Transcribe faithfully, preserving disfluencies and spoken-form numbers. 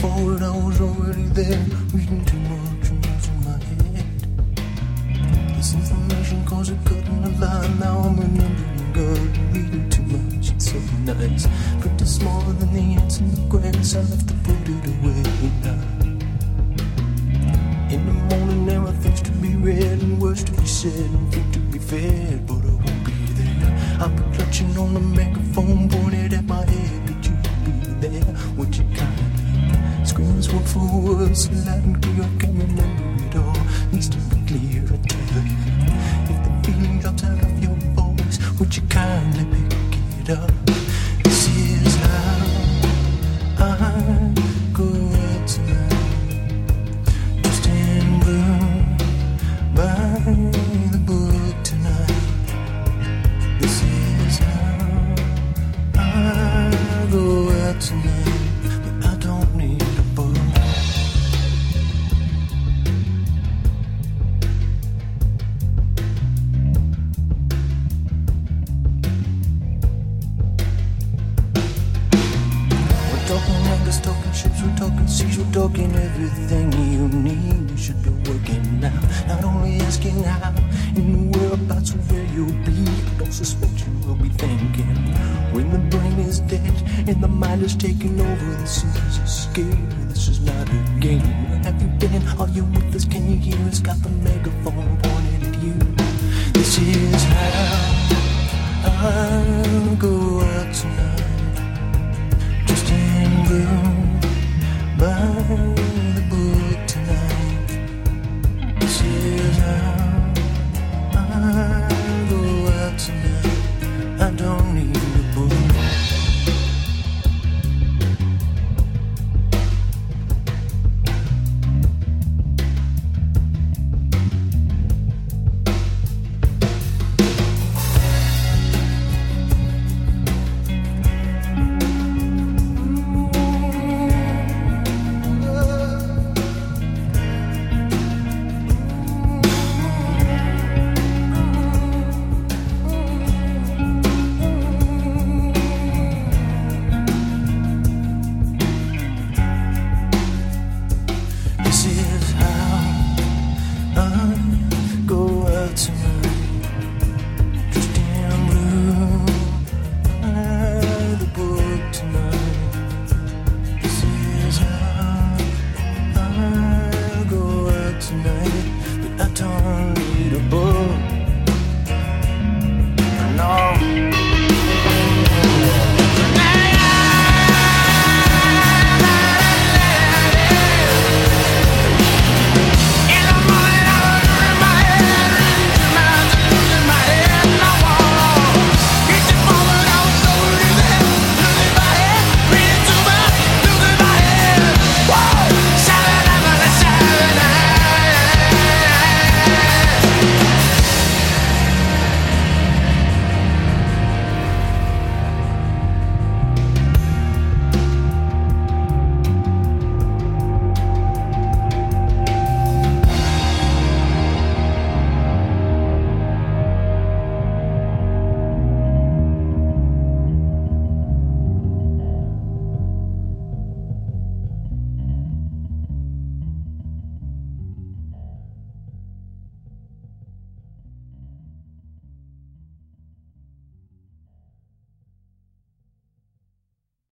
for it, I was already there, reading too much and losing my head. This information caused a cut in the line, now I'm remembering God, reading too much, it's so nice. Pretty smaller than the ants in the grass, I left to put it away now. In the morning there are things to be read and words to be said and food to be fed, but I won't be there. I'll be clutching on the megaphone pointed at my head. Could you be there? Would you kindly scream this word for word so loud and clear I can't remember it all? Needs to be clear, I tell you. If the feeling drops out of your voice, would you kindly pick it up? This is how I go out tonight. By the book tonight. This is how I go out tonight, but I don't need a book. We're talking anchors, talking ships, we're talking seas, we're talking everything you need. You should be working now, not only asking how in the whereabouts of where you'll be. Don't suspect you will be thinking when the brain is dead and the mind is taking over. This is a scare, this is not a game. Where have you been? Are you with us? Can you hear us? Got the megaphone pointed at you. This is how I go out tonight.